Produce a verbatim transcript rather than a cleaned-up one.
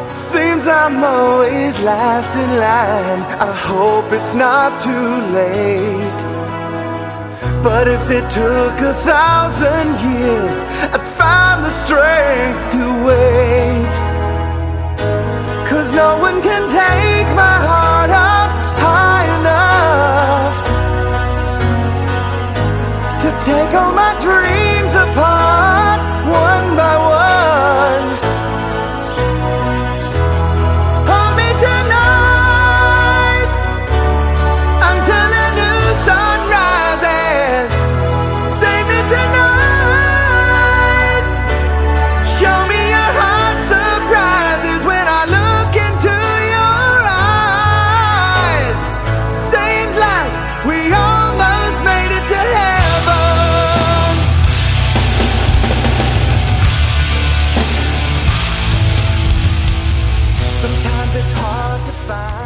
Seems I'm always last in line. I hope it's not too late. But if it took a thousand years, I'd find the strength to wait. 'Cause no one can take my heart up high enough to take all my dreams apart one by one. Hold me tonight until a new sun rises. Save me tonight. Show me your heart surprises when I look into your eyes. Seems like we almost made it to heaven. Sometimes it's hard to find